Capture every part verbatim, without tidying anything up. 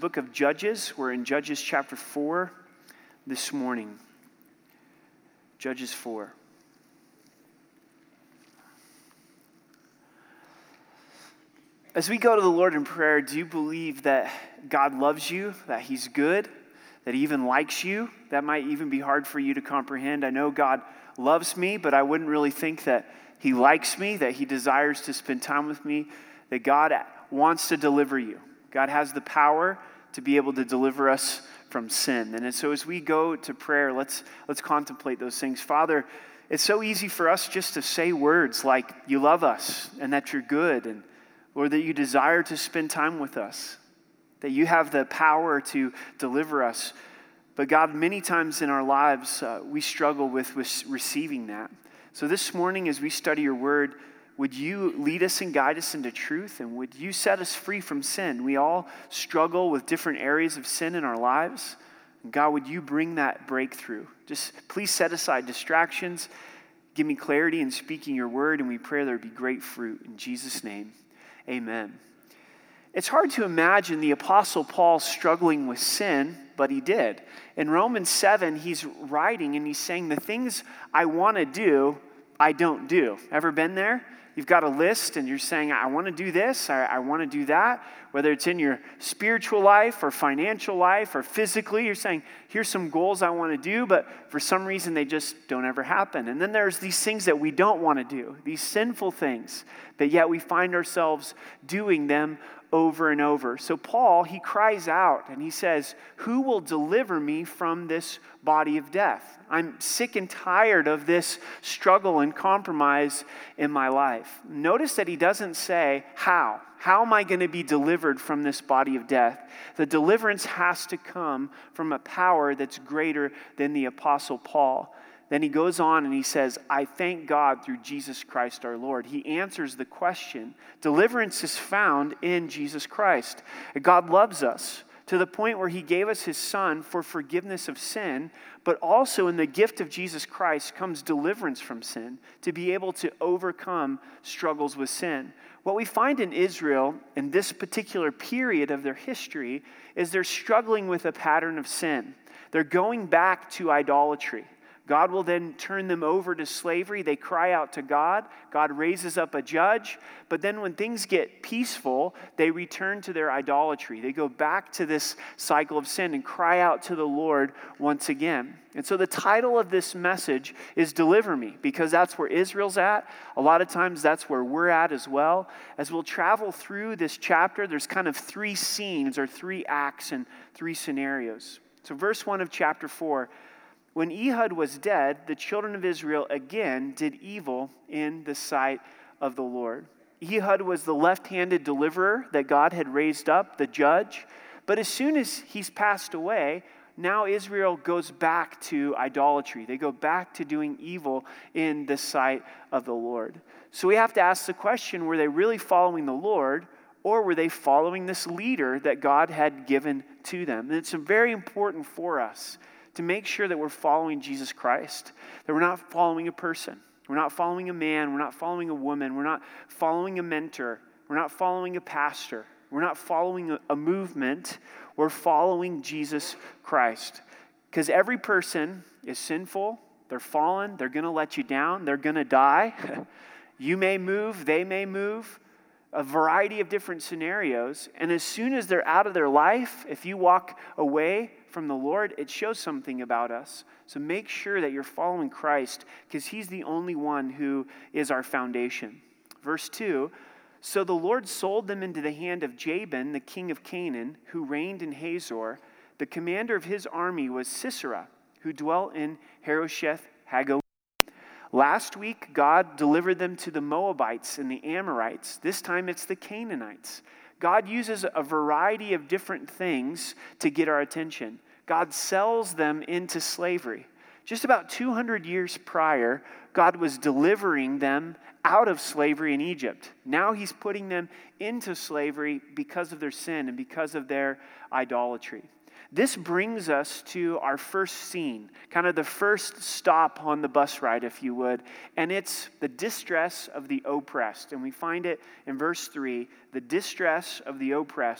book of Judges. We're in Judges chapter four this morning. Judges four. As we go to the Lord in prayer, do you believe that God loves you, that he's good, that he even likes you? That might even be hard for you to comprehend. I know God loves me, but I wouldn't really think that he likes me, that he desires to spend time with me, that God wants to deliver you. God has the power to be able to deliver us from sin. And so as we go to prayer, let's let's contemplate those things. Father, it's so easy for us just to say words like you love us and that you're good, and Lord, that you desire to spend time with us, that you have the power to deliver us. But God, many times in our lives, uh, we struggle with, with receiving that. So this morning, as we study your word, would you lead us and guide us into truth? And would you set us free from sin? We all struggle with different areas of sin in our lives. And God, would you bring that breakthrough? Just please set aside distractions. Give me clarity in speaking your word. And we pray there be great fruit. In Jesus' name, amen. It's hard to imagine the Apostle Paul struggling with sin, but he did. In Romans seven, he's writing and he's saying, the things I want to do, I don't do. Ever been there? You've got a list and you're saying, I want to do this, I, I want to do that. Whether it's in your spiritual life or financial life or physically, you're saying, here's some goals I want to do, but for some reason they just don't ever happen. And then there's these things that we don't want to do, these sinful things, but yet we find ourselves doing them over and over. So Paul, he cries out and he says, who will deliver me from this body of death? I'm sick and tired of this struggle and compromise in my life. Notice that he doesn't say, how? How am I going to be delivered from this body of death? The deliverance has to come from a power that's greater than the Apostle Paul. Then he goes on and he says, I thank God through Jesus Christ our Lord. He answers the question. Deliverance is found in Jesus Christ. God loves us to the point where he gave us his son for forgiveness of sin, but also in the gift of Jesus Christ comes deliverance from sin, to be able to overcome struggles with sin. What we find in Israel in this particular period of their history is they're struggling with a pattern of sin. They're going back to idolatry. God will then turn them over to slavery. They cry out to God. God raises up a judge. But then when things get peaceful, they return to their idolatry. They go back to this cycle of sin and cry out to the Lord once again. And so the title of this message is Deliver Me, because that's where Israel's at. A lot of times that's where we're at as well. As we'll travel through this chapter, there's kind of three scenes or three acts and three scenarios. So verse one of chapter four, when Ehud was dead, the children of Israel again did evil in the sight of the Lord. Ehud was the left-handed deliverer that God had raised up, the judge. But as soon as he's passed away, now Israel goes back to idolatry. They go back to doing evil in the sight of the Lord. So we have to ask the question, were they really following the Lord, or were they following this leader that God had given to them? And it's very important for us to make sure that we're following Jesus Christ, that we're not following a person. We're not following a man. We're not following a woman. We're not following a mentor. We're not following a pastor. We're not following a, a movement. We're following Jesus Christ. Because every person is sinful. They're fallen. They're going to let you down. They're going to die. You may move. They may move. A variety of different scenarios. And as soon as they're out of their life, if you walk away from the Lord, it shows something about us. So make sure that you're following Christ, because he's the only one who is our foundation. Verse two, so the Lord sold them into the hand of Jabin, the king of Canaan, who reigned in Hazor. The commander of his army was Sisera, who dwelt in Harosheth Hagoyim. Last week, God delivered them to the Moabites and the Amorites. This time it's the Canaanites. God uses a variety of different things to get our attention. God sells them into slavery. Just about two hundred years prior, God was delivering them out of slavery in Egypt. Now he's putting them into slavery because of their sin and because of their idolatry. This brings us to our first scene, kind of the first stop on the bus ride, if you would, and it's the distress of the oppressed. And we find it in verse three, the distress of the oppressed.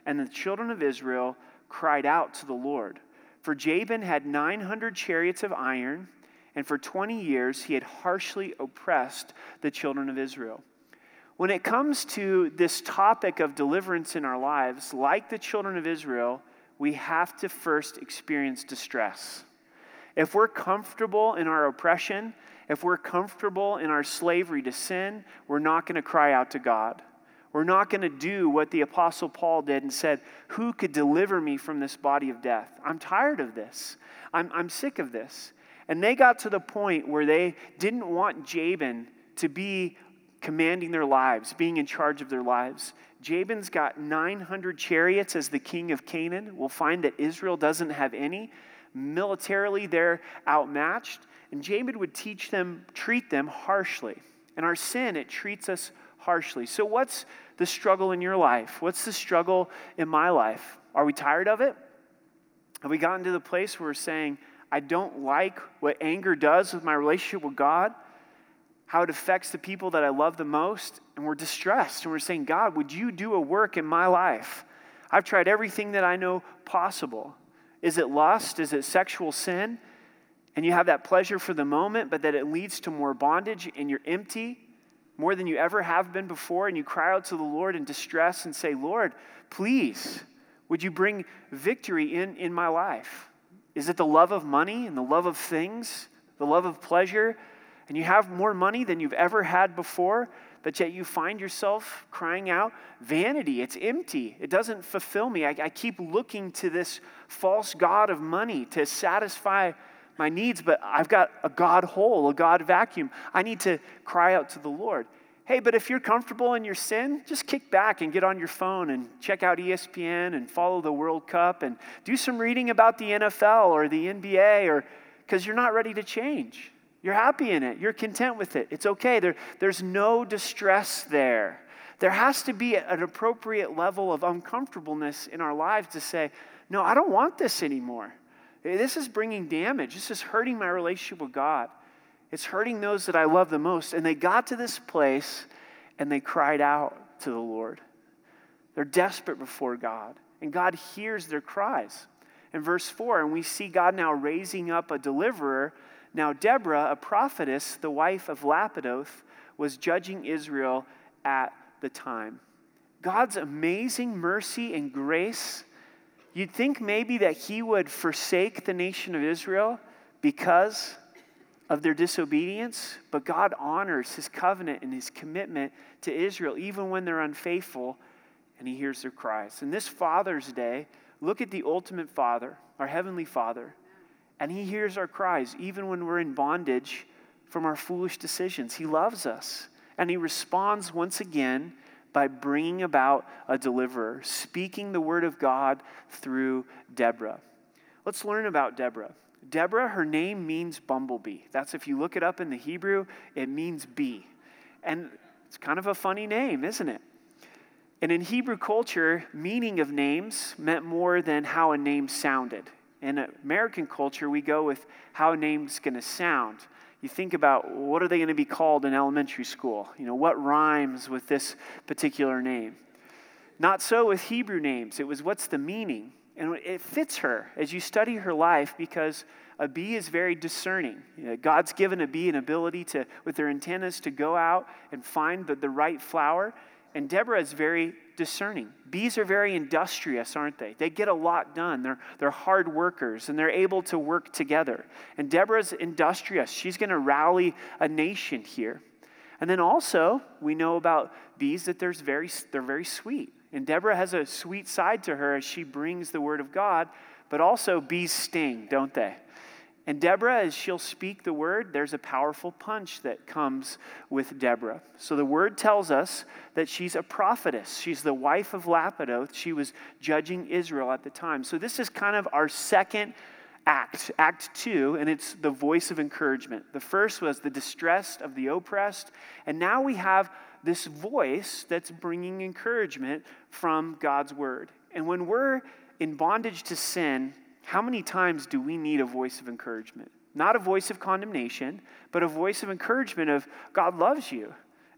and the children of Israel cried out to the Lord. For Jabin had nine hundred chariots of iron, and for twenty years he had harshly oppressed the children of Israel. When it comes to this topic of deliverance in our lives, like the children of Israel, we have to first experience distress. If we're comfortable in our oppression, if we're comfortable in our slavery to sin, we're not going to cry out to God. We're not going to do what the Apostle Paul did and said, who could deliver me from this body of death? I'm tired of this. I'm, I'm sick of this. And they got to the point where they didn't want Jabin to be commanding their lives, being in charge of their lives. Jabin's got nine hundred chariots as the king of Canaan. We'll find that Israel doesn't have any. Militarily, they're outmatched. And Jabin would teach them, treat them harshly. And our sin, it treats us harshly. So what's the struggle in your life? What's the struggle in my life? Are we tired of it? Have we gotten to the place where we're saying, I don't like what anger does with my relationship with God, how it affects the people that I love the most, and we're distressed, and we're saying, God, would you do a work in my life? I've tried everything that I know possible. Is it lust? Is it sexual sin? And you have that pleasure for the moment, but that it leads to more bondage, and you're empty, more than you ever have been before, and you cry out to the Lord in distress and say, Lord, please, would you bring victory in, in my life? Is it the love of money and the love of things, the love of pleasure, and you have more money than you've ever had before, but yet you find yourself crying out, vanity, it's empty, it doesn't fulfill me. I, I keep looking to this false god of money to satisfy my needs, but I've got a God hole, a God vacuum. I need to cry out to the Lord. Hey, but if you're comfortable in your sin, just kick back and get on your phone and check out E S P N and follow the World Cup and do some reading about the N F L or the N B A, or because you're not ready to change. You're happy in it. You're content with it. It's okay. There, there's no distress there. There has to be an appropriate level of uncomfortableness in our lives to say, no, I don't want this anymore. This is bringing damage. This is hurting my relationship with God. It's hurting those that I love the most. And they got to this place and they cried out to the Lord. They're desperate before God. And God hears their cries. In verse four, and we see God now raising up a deliverer. Now Deborah, a prophetess, the wife of Lapidoth, was judging Israel at the time. God's amazing mercy and grace, you'd think maybe that he would forsake the nation of Israel because of their disobedience, but God honors his covenant and his commitment to Israel even when they're unfaithful, and he hears their cries. And this Father's Day, look at the ultimate Father, our Heavenly Father, and he hears our cries even when we're in bondage from our foolish decisions. He loves us, and he responds once again by bringing about a deliverer, speaking the word of God through Deborah. Let's learn about Deborah. Deborah, her name means bumblebee. That's, if you look it up in the Hebrew, it means bee. And it's kind of a funny name, isn't it? And in Hebrew culture, meaning of names meant more than how a name sounded. In American culture, we go with how a name's going to sound. You think about, what are they going to be called in elementary school? You know, what rhymes with this particular name? Not so with Hebrew names. It was, what's the meaning? And it fits her as you study her life, because a bee is very discerning. You know, God's given a bee an ability to, with their antennas, to go out and find the, the right flower. And Deborah is very discerning. Bees are very industrious, aren't they? They get a lot done. They're, they're hard workers, and they're able to work together. And Deborah's industrious. She's going to rally a nation here. And then also, we know about bees that there's very, they're very sweet. And Deborah has a sweet side to her as she brings the word of God, but also bees sting, don't they? And Deborah, as she'll speak the word, there's a powerful punch that comes with Deborah. So the word tells us that she's a prophetess. She's the wife of Lapidoth. She was judging Israel at the time. So this is kind of our second act, act two, and it's the voice of encouragement. The first was the distress of the oppressed, and now we have this voice that's bringing encouragement from God's word. And when we're in bondage to sin, how many times do we need a voice of encouragement? Not a voice of condemnation, but a voice of encouragement of, God loves you.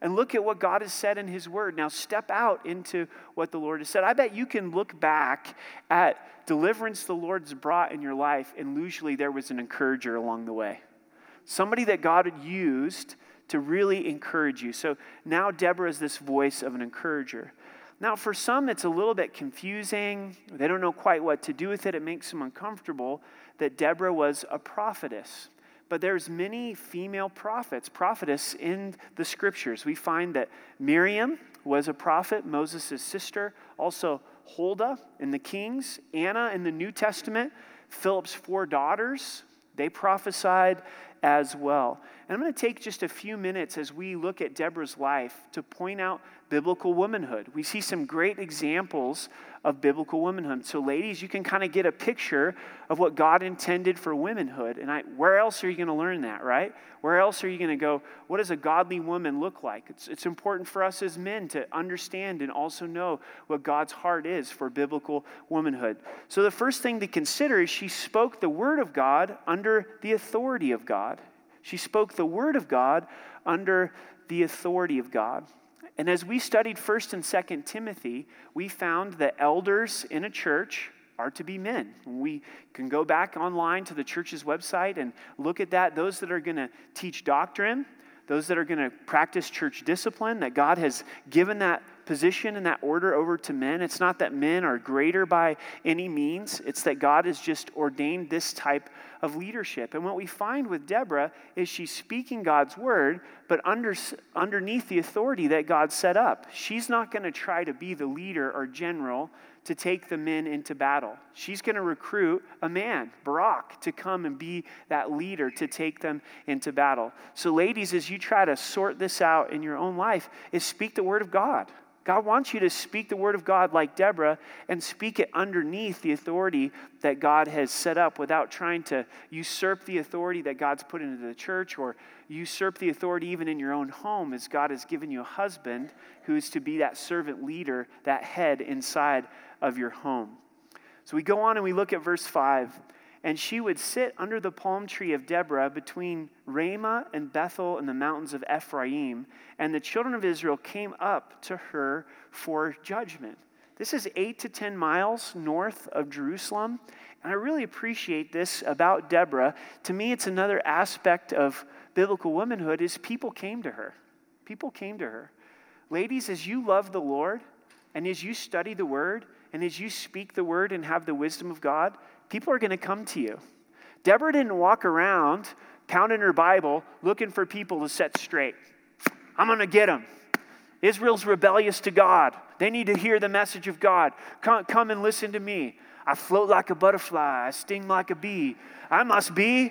and look at what God has said in his word. Now step out into what the Lord has said. I bet you can look back at deliverance the Lord's brought in your life, and usually there was an encourager along the way. Somebody that God had used to really encourage you. So now Deborah is this voice of an encourager. Now for some, it's a little bit confusing. They don't know quite what to do with it. It makes them uncomfortable that Deborah was a prophetess. But there's many female prophets, prophetess in the scriptures. We find that Miriam was a prophet, Moses' sister. Also Huldah in the Kings, Anna in the New Testament, Philip's four daughters, they prophesied as well. And I'm going to take just a few minutes as we look at Deborah's life to point out biblical womanhood. We see some great examples of biblical womanhood. So ladies, you can kind of get a picture of what God intended for womanhood. And I, where else are you going to learn that, right? Where else are you going to go, what does a godly woman look like? It's, it's important for us as men to understand and also know what God's heart is for biblical womanhood. So the first thing to consider is she spoke the word of God under the authority of God. She spoke the word of God under the authority of God. And as we studied First and Second Timothy, we found that elders in a church are to be men. We can go back online to the church's website and look at that. Those that are going to teach doctrine, those that are going to practice church discipline, that God has given that position and that order over to men. It's not that men are greater by any means. It's that God has just ordained this type of leadership. And what we find with Deborah is she's speaking God's word, but under, underneath the authority that God set up. She's not going to try to be the leader or general to take the men into battle. She's going to recruit a man, Barak, to come and be that leader to take them into battle. So ladies, as you try to sort this out in your own life, is speak the word of God. God wants you to speak the word of God like Deborah and speak it underneath the authority that God has set up without trying to usurp the authority that God's put into the church or usurp the authority even in your own home as God has given you a husband who is to be that servant leader, that head inside of your home. So we go on and we look at verse five. And she would sit under the palm tree of Deborah between Ramah and Bethel in the mountains of Ephraim, and the children of Israel came up to her for judgment. This is eight to ten miles north of Jerusalem, and I really appreciate this about Deborah. To me, it's another aspect of biblical womanhood is people came to her. People came to her. Ladies, as you love the Lord, and as you study the word, and as you speak the word and have the wisdom of God, people are going to come to you. Deborah didn't walk around pounding her Bible looking for people to set straight. I'm going to get them. Israel's rebellious to God. They need to hear the message of God. Come, come and listen to me. I float like a butterfly. I sting like a bee. I must be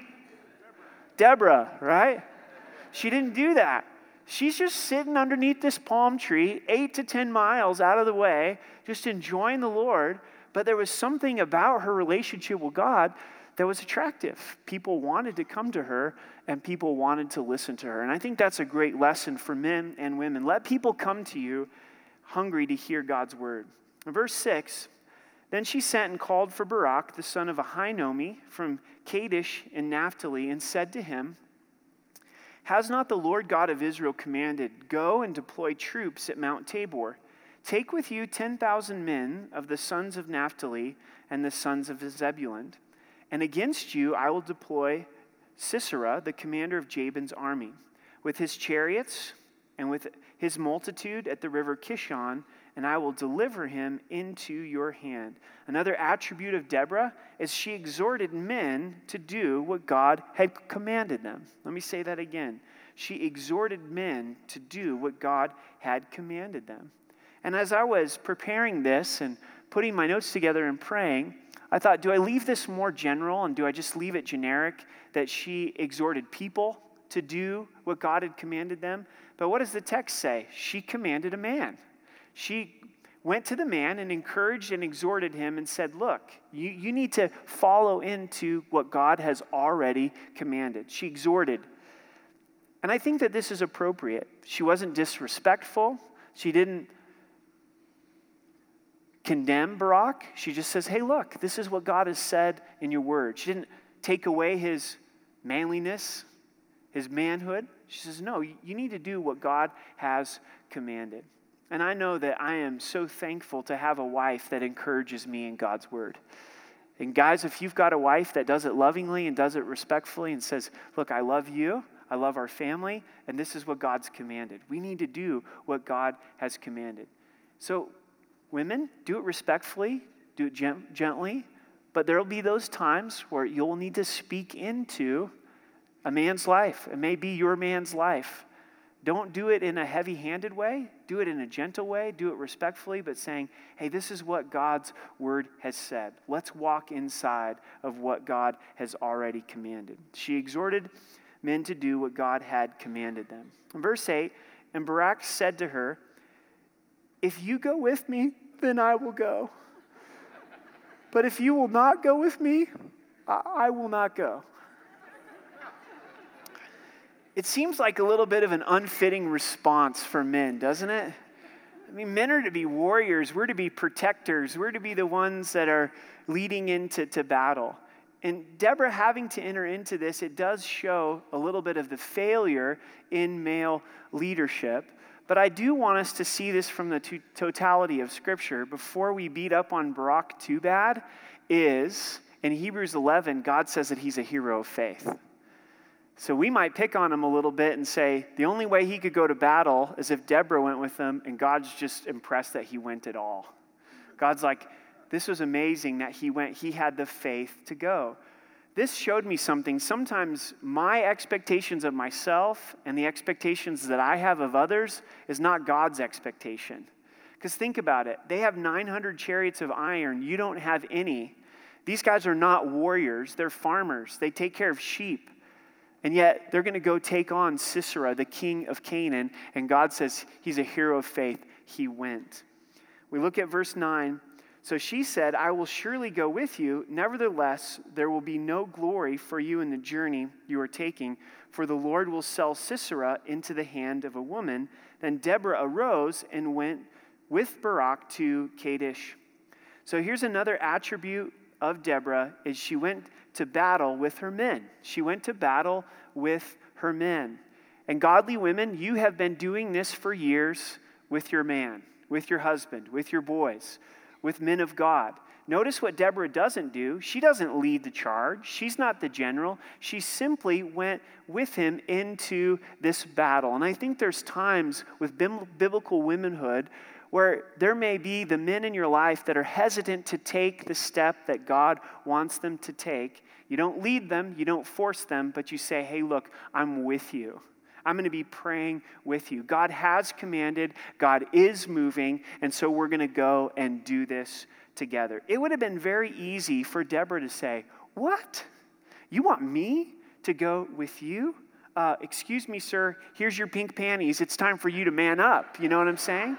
Deborah, right? She didn't do that. She's just sitting underneath this palm tree, eight to ten miles out of the way, just enjoying the Lord. But there was something about her relationship with God that was attractive. People wanted to come to her, and people wanted to listen to her. And I think that's a great lesson for men and women. Let people come to you hungry to hear God's word. In verse six, then she sent and called for Barak, the son of Ahinoam, from Kadesh in Naphtali, and said to him, has not the Lord God of Israel commanded, go and deploy troops at Mount Tabor? Take with you ten thousand men of the sons of Naphtali and the sons of Zebulun. And against you I will deploy Sisera, the commander of Jabin's army, with his chariots and with his multitude at the river Kishon, and I will deliver him into your hand. Another attribute of Deborah is she exhorted men to do what God had commanded them. Let me say that again. She exhorted men to do what God had commanded them. And as I was preparing this and putting my notes together and praying, I thought, do I leave this more general and do I just leave it generic that she exhorted people to do what God had commanded them? But what does the text say? She commanded a man. She went to the man and encouraged and exhorted him and said, look, you, you need to follow into what God has already commanded. She exhorted. And I think that this is appropriate. She wasn't disrespectful. She didn't condemn Barak. She just says, hey, look, this is what God has said in your word. She didn't take away his manliness, his manhood. She says, no, you need to do what God has commanded. And I know that I am so thankful to have a wife that encourages me in God's word. And guys, if you've got a wife that does it lovingly and does it respectfully and says, look, I love you, I love our family, and this is what God's commanded. We need to do what God has commanded. So women, do it respectfully, do it gent- gently, but there will be those times where you'll need to speak into a man's life. It may be your man's life. Don't do it in a heavy-handed way. Do it in a gentle way. Do it respectfully, but saying, hey, this is what God's word has said. Let's walk inside of what God has already commanded. She exhorted men to do what God had commanded them. In verse eight, and Barak said to her, if you go with me, then I will go. But if you will not go with me, I, I will not go. It seems like a little bit of an unfitting response for men, doesn't it? I mean, men are to be warriors. We're to be protectors. We're to be the ones that are leading into to battle. And Deborah having to enter into this, it does show a little bit of the failure in male leadership. But I do want us to see this from the to- totality of Scripture. Before we beat up on Barak too bad, is in Hebrews eleven, God says that he's a hero of faith. So we might pick on him a little bit and say, the only way he could go to battle is if Deborah went with him, and God's just impressed that he went at all. God's like, this was amazing that he went, he had the faith to go. This showed me something. Sometimes my expectations of myself and the expectations that I have of others is not God's expectation. Because think about it. They have nine hundred chariots of iron. You don't have any. These guys are not warriors. They're farmers. They take care of sheep. And yet they're going to go take on Sisera, the king of Canaan. And God says he's a hero of faith. He went. We look at verse nine. So she said, I will surely go with you. Nevertheless, there will be no glory for you in the journey you are taking, for the Lord will sell Sisera into the hand of a woman. Then Deborah arose and went with Barak to Kadesh. So here's another attribute of Deborah, is she went to battle with her men. She went to battle with her men. And godly women, you have been doing this for years with your man, with your husband, with your boys, with men of God. Notice what Deborah doesn't do. She doesn't lead the charge. She's not the general. She simply went with him into this battle. And I think there's times with biblical womanhood where there may be the men in your life that are hesitant to take the step that God wants them to take. You don't lead them, you don't force them, but you say, hey, look, I'm with you. I'm going to be praying with you. God has commanded, God is moving, and so we're going to go and do this together. It would have been very easy for Deborah to say, what? You want me to go with you? Uh, excuse me, sir, here's your pink panties. It's time for you to man up. You know what I'm saying?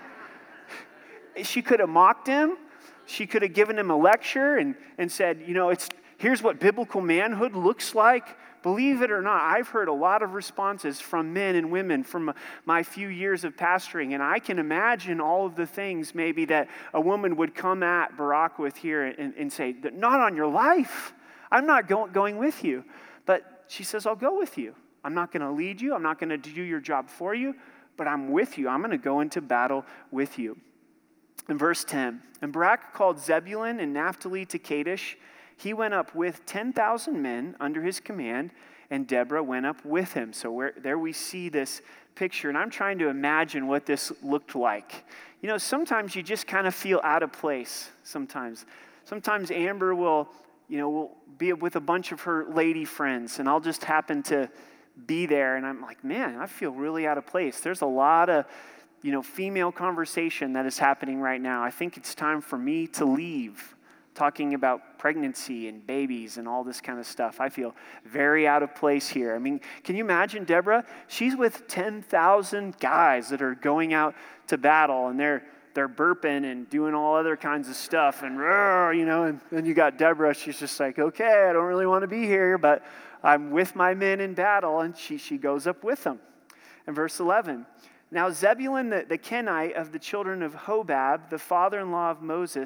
She could have mocked him. She could have given him a lecture and, and said, you know, it's here's what biblical manhood looks like. Believe it or not, I've heard a lot of responses from men and women from my few years of pastoring, and I can imagine all of the things maybe that a woman would come at Barak with here and, and say, not on your life. I'm not go- going with you. But she says, I'll go with you. I'm not going to lead you. I'm not going to do your job for you, but I'm with you. I'm going to go into battle with you. In verse ten, and Barak called Zebulun and Naphtali to Kadesh. He went up with ten thousand men under his command, and Deborah went up with him. So where, there we see this picture, and I'm trying to imagine what this looked like. You know, sometimes you just kind of feel out of place sometimes. Sometimes Amber will, you know, will be with a bunch of her lady friends, and I'll just happen to be there, and I'm like, man, I feel really out of place. There's a lot of, you know, female conversation that is happening right now. I think it's time for me to leave, talking about pregnancy and babies and all this kind of stuff. I feel very out of place here. I mean, can you imagine Deborah? She's with ten thousand guys that are going out to battle, and they're they're burping and doing all other kinds of stuff, and you know, and then you got Deborah. She's just like, okay, I don't really want to be here, but I'm with my men in battle, and she she goes up with them. In verse eleven, now Zebulun the, the Kenite of the children of Hobab, the father-in-law of Moses,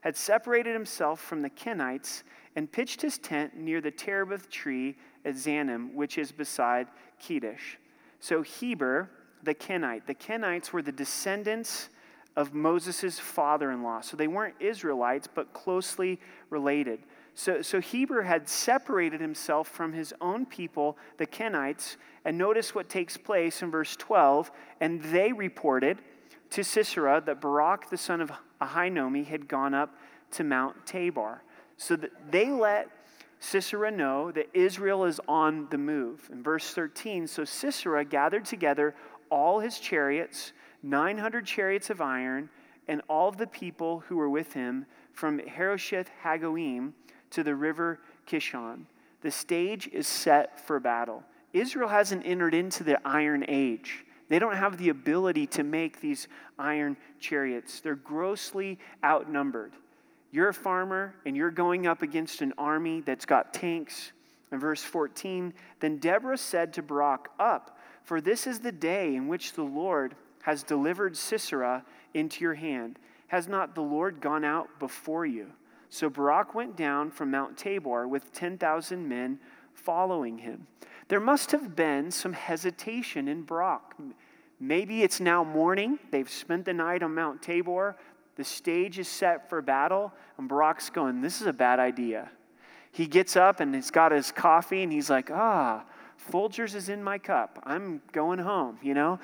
had separated himself from the Kenites and pitched his tent near the terebinth tree at Zanim, which is beside Kedesh. So Heber, the Kenite, the Kenites were the descendants of Moses' father-in-law. So they weren't Israelites, but closely related. So, so Heber had separated himself from his own people, the Kenites, and notice what takes place in verse twelve. And they reported to Sisera that Barak, the son of Ahinoam, had gone up to Mount Tabor. So that they let Sisera know that Israel is on the move. In verse thirteen, so Sisera gathered together all his chariots, nine hundred chariots of iron, and all of the people who were with him from Harosheth Hagoim to the river Kishon. The stage is set for battle. Israel hasn't entered into the Iron Age. They don't have the ability to make these iron chariots. They're grossly outnumbered. You're a farmer and you're going up against an army that's got tanks. In verse fourteen, then Deborah said to Barak, up, for this is the day in which the Lord has delivered Sisera into your hand. Has not the Lord gone out before you? So Barak went down from Mount Tabor with ten thousand men following him. There must have been some hesitation in Barak. Maybe it's now morning. They've spent the night on Mount Tabor. The stage is set for battle. And Barak's going, this is a bad idea. He gets up and he's got his coffee and he's like, ah, Folgers is in my cup. I'm going home, you know.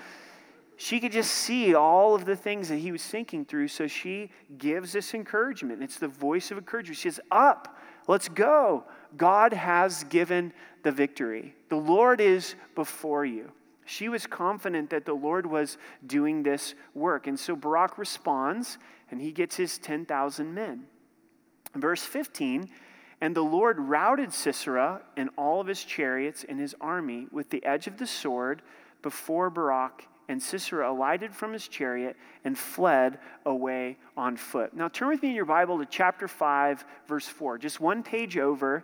She could just see all of the things that he was thinking through, so she gives this encouragement. It's the voice of encouragement. She says, up, let's go. God has given the victory. The Lord is before you. She was confident that the Lord was doing this work. And so Barak responds, and he gets his ten thousand men. Verse fifteen, and the Lord routed Sisera and all of his chariots and his army with the edge of the sword before Barak, and Sisera alighted from his chariot and fled away on foot. Now turn with me in your Bible to chapter five, verse four. Just one page over.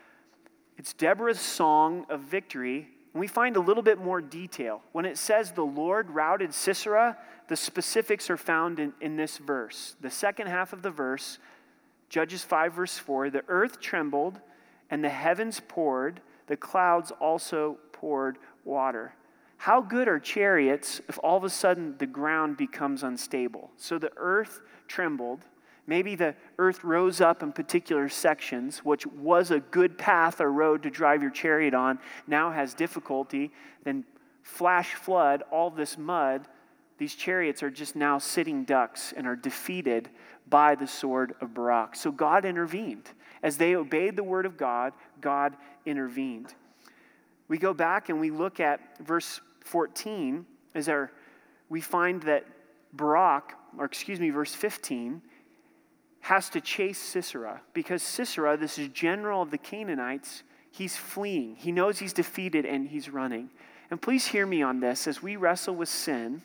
It's Deborah's song of victory. And we find a little bit more detail. When it says the Lord routed Sisera, the specifics are found in, in this verse. The second half of the verse, Judges five, verse four, the earth trembled and the heavens poured, the clouds also poured water. How good are chariots if all of a sudden the ground becomes unstable? So the earth trembled. Maybe the earth rose up in particular sections, which was a good path or road to drive your chariot on, now has difficulty. Then flash flood, all this mud. These chariots are just now sitting ducks and are defeated by the sword of Barak. So God intervened. As they obeyed the word of God, God intervened. We go back and we look at verse fourteen as our, we find that Barak, or excuse me, verse fifteen, has to chase Sisera because Sisera, this is general of the Canaanites, he's fleeing. He knows he's defeated and he's running. And please hear me on this as we wrestle with sin.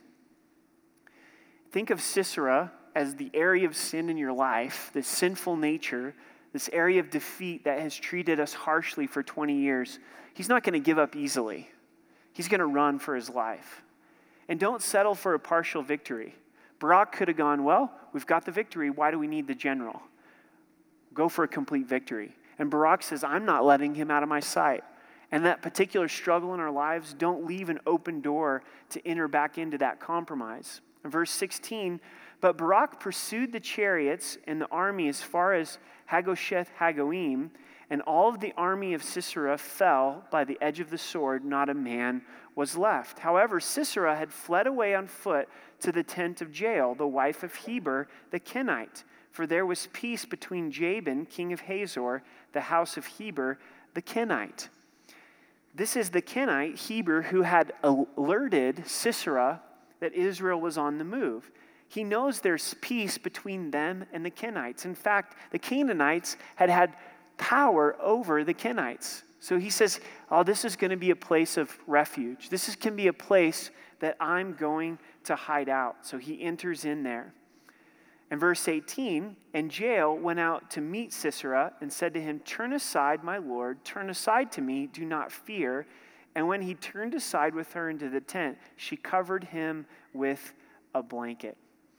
Think of Sisera as the area of sin in your life, this sinful nature, this area of defeat that has treated us harshly for twenty years. He's not going to give up easily. He's going to run for his life. And don't settle for a partial victory. Barak could have gone, well, we've got the victory. Why do we need the general? Go for a complete victory. And Barak says, I'm not letting him out of my sight. And that particular struggle in our lives, don't leave an open door to enter back into that compromise. In verse sixteen, but Barak pursued the chariots and the army as far as Hagosheth Hagoim, and all of the army of Sisera fell by the edge of the sword. Not a man was left. However, Sisera had fled away on foot to the tent of Jael, the wife of Heber the Kenite. For there was peace between Jabin, king of Hazor, the house of Heber the Kenite. This is the Kenite, Heber, who had alerted Sisera that Israel was on the move. He knows there's peace between them and the Kenites. In fact, the Canaanites had had power over the Kenites. So he says, oh, this is going to be a place of refuge. This is, can be a place that I'm going to hide out. So he enters in there. In verse eighteen, and Jael went out to meet Sisera and said to him, turn aside, my lord, turn aside to me, do not fear. And when he turned aside with her into the tent, she covered him with a blanket.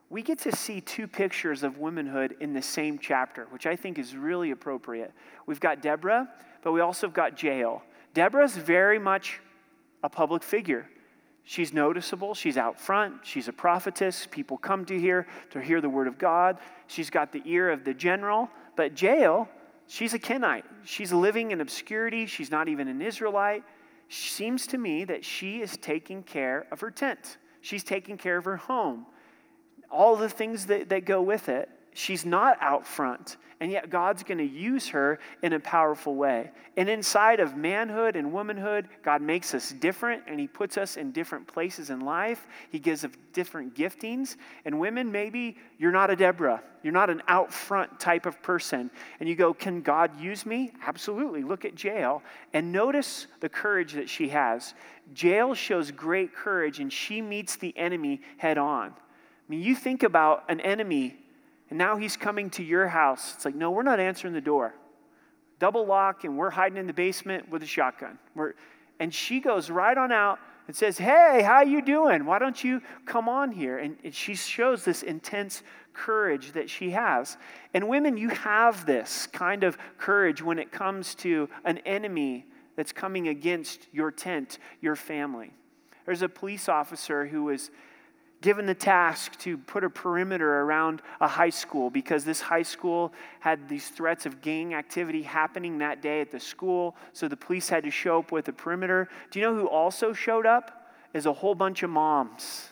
we get to see two pictures of womanhood in the same chapter, which I think is really appropriate. We've got Deborah, but we also have got Jael. Deborah's very much a public figure. She's noticeable. She's out front. She's a prophetess. People come to her to hear the word of God. She's got the ear of the general. But Jael, she's a Kenite. She's living in obscurity. She's not even an Israelite. Seems to me that she is taking care of her tent. She's taking care of her home. All the things that, that go with it. She's not out front, and yet God's going to use her in a powerful way. And inside of manhood and womanhood, God makes us different, and he puts us in different places in life. He gives us different giftings. And women, maybe you're not a Deborah. You're not an out front type of person. And you go, can God use me? Absolutely. Look at Jael, and notice the courage that she has. Jael shows great courage, and she meets the enemy head on. I mean, you think about an enemy, and now he's coming to your house. It's like, no, we're not answering the door. Double lock, and we're hiding in the basement with a shotgun. We're, and she goes right on out and says, hey, how you doing? Why don't you come on here? And, and she shows this intense courage that she has. And women, you have this kind of courage when it comes to an enemy that's coming against your tent, your family. There's a police officer who was given the task to put a perimeter around a high school because this high school had these threats of gang activity happening that day at the school. So the police had to show up with a perimeter. Do you know who also showed up? Is a whole bunch of moms.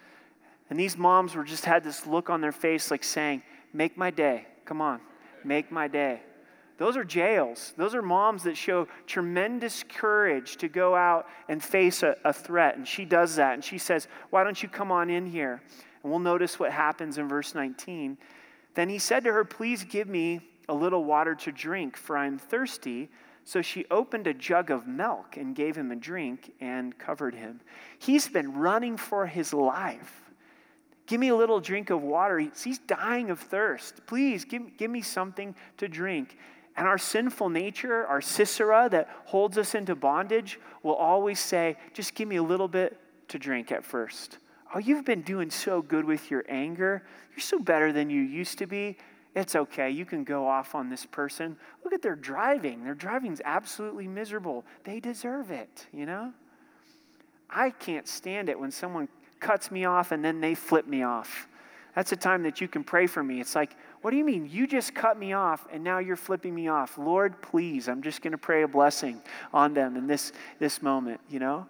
And these moms were just had this look on their face like saying, make my day. Come on, make my day. Those are Jaels. Those are moms that show tremendous courage to go out and face a, a threat. And she does that. And she says, why don't you come on in here? And we'll notice what happens in verse nineteen. Then he said to her, please give me a little water to drink, for I'm thirsty. So she opened a jug of milk and gave him a drink and covered him. He's been running for his life. Give me a little drink of water. He's dying of thirst. Please give, give me something to drink. And our sinful nature, our Sisera that holds us into bondage, will always say, just give me a little bit to drink at first. Oh, you've been doing so good with your anger. You're so better than you used to be. It's okay. You can go off on this person. Look at their driving. Their driving's absolutely miserable. They deserve it, you know? I can't stand it when someone cuts me off and then they flip me off. That's a time that you can pray for me. It's like, what do you mean? You just cut me off and now you're flipping me off. Lord, please, I'm just going to pray a blessing on them in this, this moment, you know?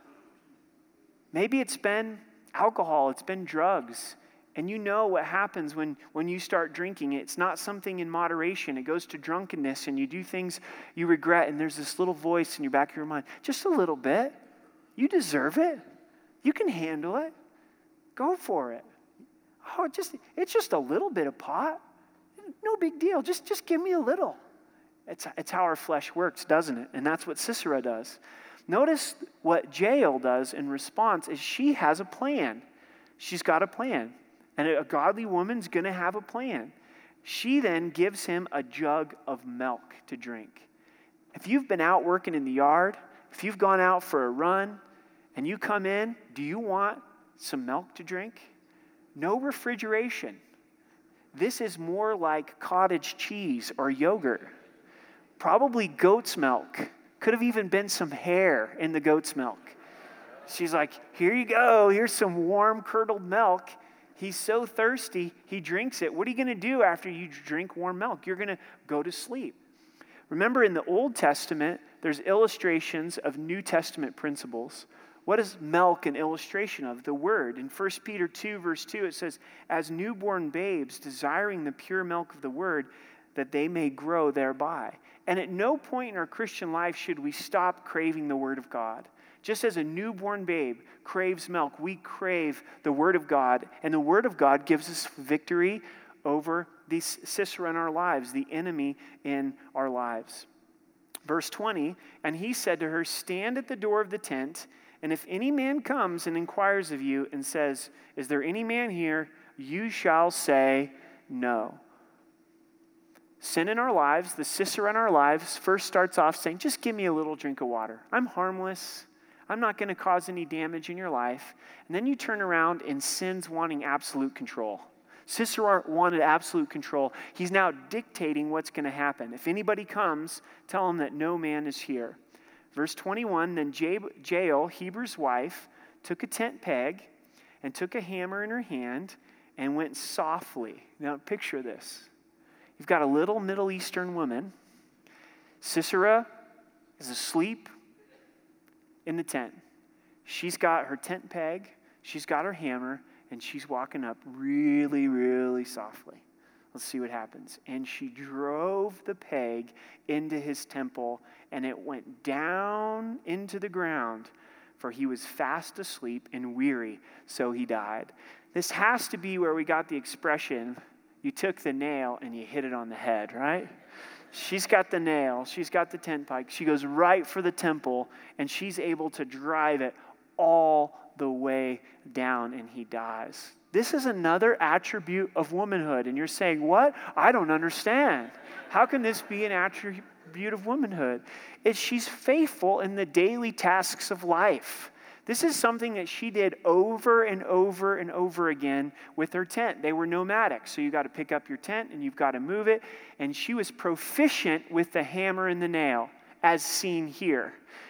Maybe it's been alcohol, it's been drugs, and you know what happens when, when you start drinking. It's not something in moderation. It goes to drunkenness and you do things you regret, and there's this little voice in your back of your mind. Just a little bit. You deserve it. You can handle it. Go for it. Oh, just it's just a little bit of pot. No big deal. Just, just give me a little. It's, it's how our flesh works, doesn't it? And that's what Sisera does. Notice what Jael does in response is she has a plan. She's got a plan. And a godly woman's going to have a plan. She then gives him a jug of milk to drink. If you've been out working in the yard, if you've gone out for a run, and you come in, do you want some milk to drink? No refrigeration. This is more like cottage cheese or yogurt. Probably goat's milk. Could have even been some hair in the goat's milk. She's like, here you go. Here's some warm curdled milk. He's so thirsty, he drinks it. What are you going to do after you drink warm milk? You're going to go to sleep. Remember, in the Old Testament, there's illustrations of New Testament principles. What is milk an illustration of? The word. In First Peter two, verse two, it says, as newborn babes, desiring the pure milk of the word, that they may grow thereby. And at no point in our Christian life should we stop craving the word of God. Just as a newborn babe craves milk, we crave the word of God. And the word of God gives us victory over the Sisera in our lives, the enemy in our lives. Verse twenty, and he said to her, stand at the door of the tent, and if any man comes and inquires of you and says, is there any man here? You shall say no. Sin in our lives, the Sisera in our lives, first starts off saying, just give me a little drink of water. I'm harmless. I'm not going to cause any damage in your life. And then you turn around and sin's wanting absolute control. Sisera wanted absolute control. He's now dictating what's going to happen. If anybody comes, tell him that no man is here. Verse twenty-one, then Jael, Heber's wife, took a tent peg and took a hammer in her hand and went softly. Now picture this. You've got a little Middle Eastern woman. Sisera is asleep in the tent. She's got her tent peg, she's got her hammer, and she's walking up really, really softly. Let's see what happens. And she drove the peg into his temple, and it went down into the ground, for he was fast asleep and weary, so he died. This has to be where we got the expression, you took the nail and you hit it on the head, right? She's got the nail, she's got the tent peg, she goes right for the temple, and she's able to drive it all the way down, and he dies. This is another attribute of womanhood, and you're saying, what? I don't understand. How can this be an attribute of womanhood? It's she's faithful in the daily tasks of life. This is something that she did over and over and over again with her tent. They were nomadic, so you got to pick up your tent and you've got to move it. And she was proficient with the hammer and the nail, as seen here.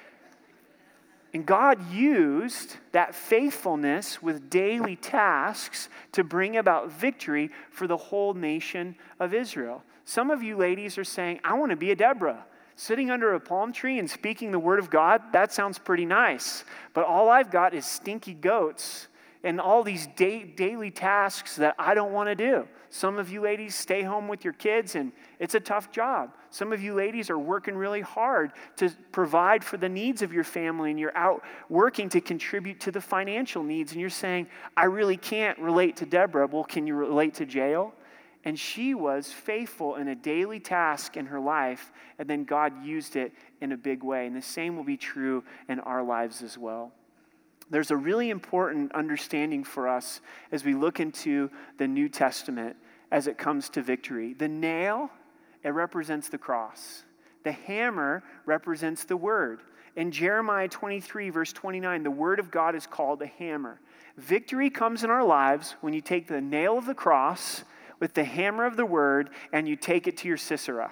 And God used that faithfulness with daily tasks to bring about victory for the whole nation of Israel. Some of you ladies are saying, I want to be a Deborah. Sitting under a palm tree and speaking the word of God, that sounds pretty nice. But all I've got is stinky goats and all these da- daily tasks that I don't want to do. Some of you ladies stay home with your kids and it's a tough job. Some of you ladies are working really hard to provide for the needs of your family, and you're out working to contribute to the financial needs, and you're saying, I really can't relate to Deborah. Well, can you relate to Jael? And she was faithful in a daily task in her life, and then God used it in a big way. And the same will be true in our lives as well. There's a really important understanding for us as we look into the New Testament as it comes to victory. The nail, it represents the cross. The hammer represents the word. In Jeremiah twenty-three, verse twenty-nine, the word of God is called a hammer. Victory comes in our lives when you take the nail of the cross with the hammer of the word and you take it to your Sisera.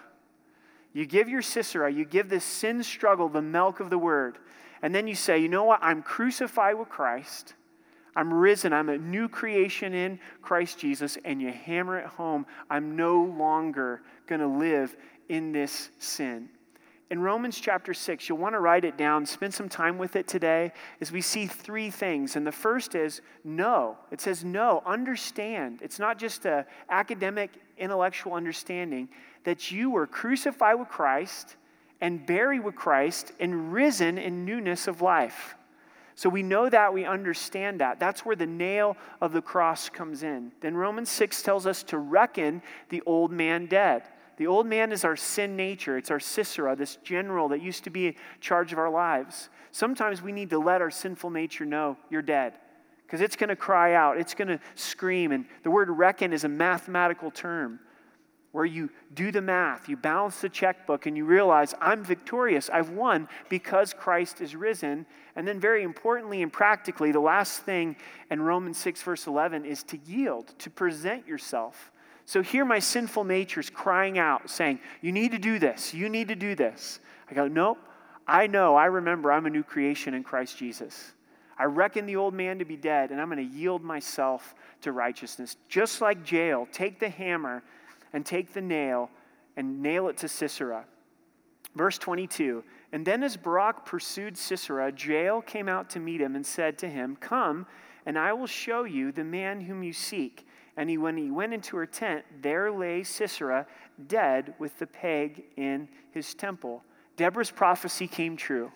You give your Sisera, you give this sin struggle the milk of the word. And then you say, you know what? I'm crucified with Christ. I'm risen. I'm a new creation in Christ Jesus. And you hammer it home. I'm no longer going to live in this sin. In Romans chapter six, you'll want to write it down, spend some time with it today, as we see three things. And the first is no. It says no, understand. It's not just an academic, intellectual understanding that you were crucified with Christ and buried with Christ and risen in newness of life. So we know that, we understand that. That's where the nail of the cross comes in. Then Romans six tells us to reckon the old man dead. The old man is our sin nature. It's our Sisera, this general that used to be in charge of our lives. Sometimes we need to let our sinful nature know you're dead, because it's going to cry out. It's going to scream. And the word reckon is a mathematical term where you do the math, you balance the checkbook, and you realize I'm victorious. I've won because Christ is risen. And then very importantly and practically, the last thing in Romans six, verse eleven is to yield, to present yourself. So here my sinful nature is crying out, saying, you need to do this, you need to do this. I go, nope, I know, I remember I'm a new creation in Christ Jesus. I reckon the old man to be dead, and I'm going to yield myself to righteousness. Just like Jael, take the hammer and take the nail and nail it to Sisera. Verse twenty-two, and then as Barak pursued Sisera, Jael came out to meet him and said to him, come, and I will show you the man whom you seek. And he, when he went into her tent, there lay Sisera dead with the peg in his temple. Deborah's prophecy came true.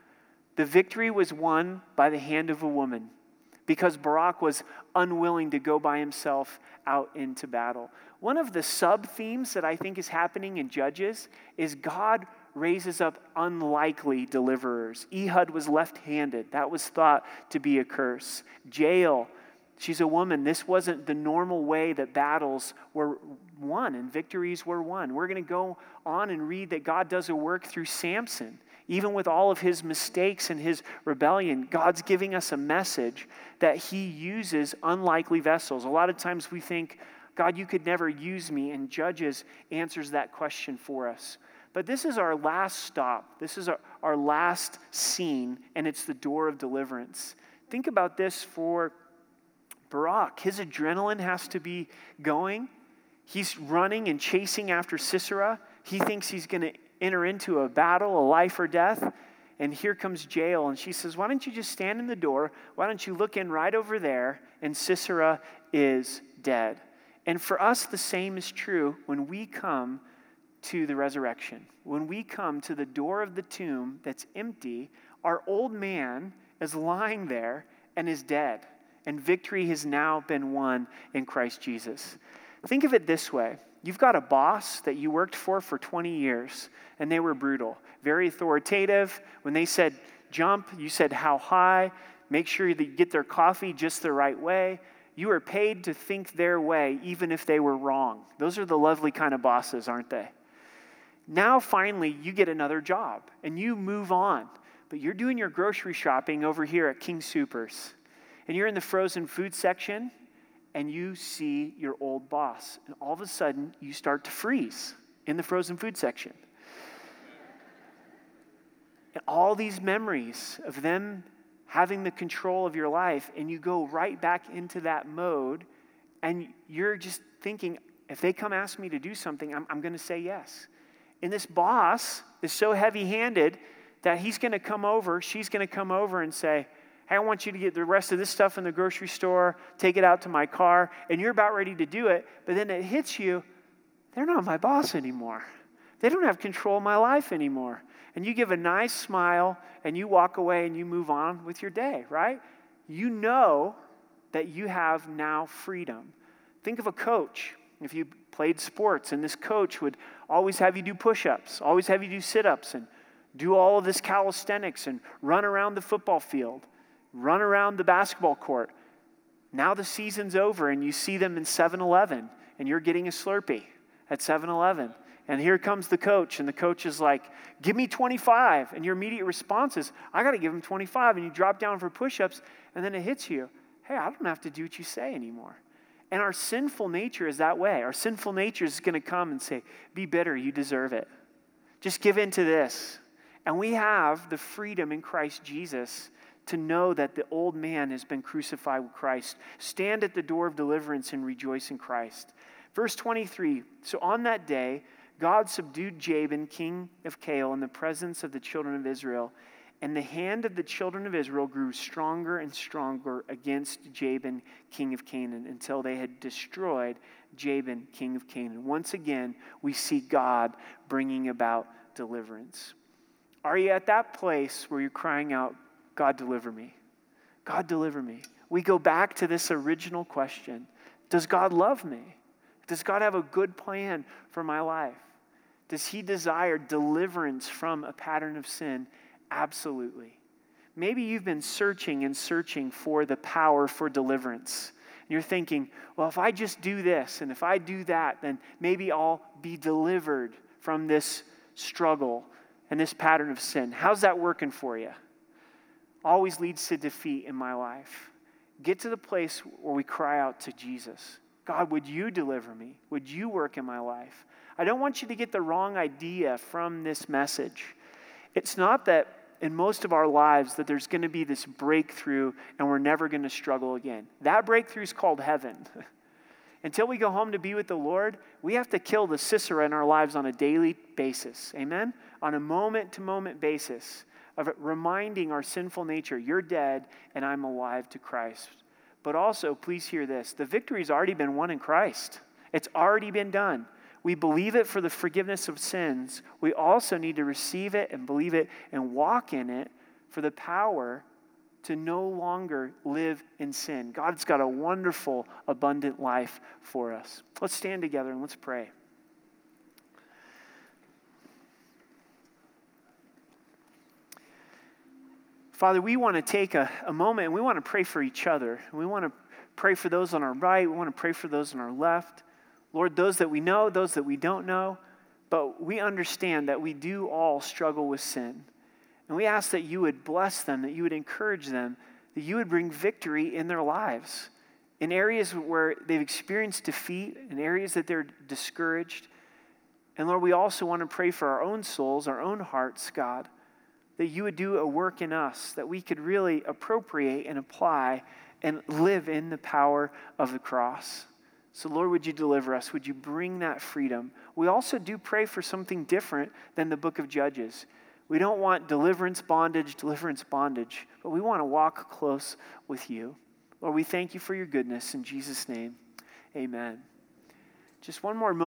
The victory was won by the hand of a woman because Barak was unwilling to go by himself out into battle. One of the sub-themes that I think is happening in Judges is God raises up unlikely deliverers. Ehud was left-handed. That was thought to be a curse. Jael, she's a woman. This wasn't the normal way that battles were won and victories were won. We're going to go on and read that God does a work through Samson. Even with all of his mistakes and his rebellion, God's giving us a message that he uses unlikely vessels. A lot of times we think, God, you could never use me, and Judges answers that question for us. But this is our last stop. This is our, our last scene, and it's the door of deliverance. Think about this for Barak. His adrenaline has to be going. He's running and chasing after Sisera. He thinks he's going to enter into a battle, a life or death. And here comes Jael, and she says, why don't you just stand in the door? Why don't you look in right over there? And Sisera is dead. And for us, the same is true when we come to the resurrection. When we come to the door of the tomb that's empty, our old man is lying there and is dead. And victory has now been won in Christ Jesus. Think of it this way. You've got a boss that you worked for for twenty years, and they were brutal, very authoritative. When they said jump, you said how high. Make sure that you get their coffee just the right way. You were paid to think their way, even if they were wrong. Those are the lovely kind of bosses, aren't they? Now, finally, you get another job, and you move on. But you're doing your grocery shopping over here at King Soopers, and you're in the frozen food section, and you see your old boss. And all of a sudden, you start to freeze in the frozen food section. And all these memories of them having the control of your life, and you go right back into that mode, and you're just thinking, if they come ask me to do something, I'm, I'm going to say yes. And this boss is so heavy-handed that he's going to come over, she's going to come over and say, hey, I want you to get the rest of this stuff in the grocery store, take it out to my car, and you're about ready to do it, but then it hits you, they're not my boss anymore. They don't have control of my life anymore. And you give a nice smile, and you walk away, and you move on with your day, right? You know that you have now freedom. Think of a coach. If you played sports, and this coach would always have you do push-ups, always have you do sit-ups, and do all of this calisthenics, and run around the football field, run around the basketball court. Now the season's over, and you see them in seven eleven, and you're getting a Slurpee at seven eleven. And here comes the coach, and the coach is like, give me twenty-five. And your immediate response is, I got to give him twenty-five. And you drop down for push-ups, and then it hits you. Hey, I don't have to do what you say anymore. And our sinful nature is that way. Our sinful nature is going to come and say, be bitter, you deserve it. Just give in to this. And we have the freedom in Christ Jesus to know that the old man has been crucified with Christ. Stand at the door of deliverance and rejoice in Christ. Verse twenty-three, so on that day, God subdued Jabin, king of Keilah, in the presence of the children of Israel. And the hand of the children of Israel grew stronger and stronger against Jabin, king of Canaan, until they had destroyed Jabin, king of Canaan. Once again, we see God bringing about deliverance. Are you at that place where you're crying out, God, deliver me? God, deliver me. We go back to this original question. Does God love me? Does God have a good plan for my life? Does he desire deliverance from a pattern of sin? Absolutely. Maybe you've been searching and searching for the power for deliverance. And you're thinking, well, if I just do this and if I do that, then maybe I'll be delivered from this struggle and this pattern of sin. How's that working for you? Always leads to defeat in my life. Get to the place where we cry out to Jesus. God, would you deliver me? Would you work in my life? I don't want you to get the wrong idea from this message. It's not that in most of our lives that there's going to be this breakthrough and we're never going to struggle again. That breakthrough is called heaven. Until we go home to be with the Lord, we have to kill the Sisera in our lives on a daily basis. Amen? On a moment-to-moment basis of reminding our sinful nature, you're dead and I'm alive to Christ. But also, please hear this, the victory's already been won in Christ. It's already been done. We believe it for the forgiveness of sins. We also need to receive it and believe it and walk in it for the power to no longer live in sin. God's got a wonderful, abundant life for us. Let's stand together and let's pray. Father, we want to take a, a moment and we want to pray for each other. We want to pray for those on our right. We want to pray for those on our left. Lord, those that we know, those that we don't know, but we understand that we do all struggle with sin. And we ask that you would bless them, that you would encourage them, that you would bring victory in their lives, in areas where they've experienced defeat, in areas that they're discouraged. And Lord, we also want to pray for our own souls, our own hearts, God, that you would do a work in us, that we could really appropriate and apply and live in the power of the cross. So Lord, would you deliver us? Would you bring that freedom? We also do pray for something different than the book of Judges. We don't want deliverance, bondage, deliverance, bondage, but we want to walk close with you. Lord, we thank you for your goodness. In Jesus' name, amen. Just one more moment.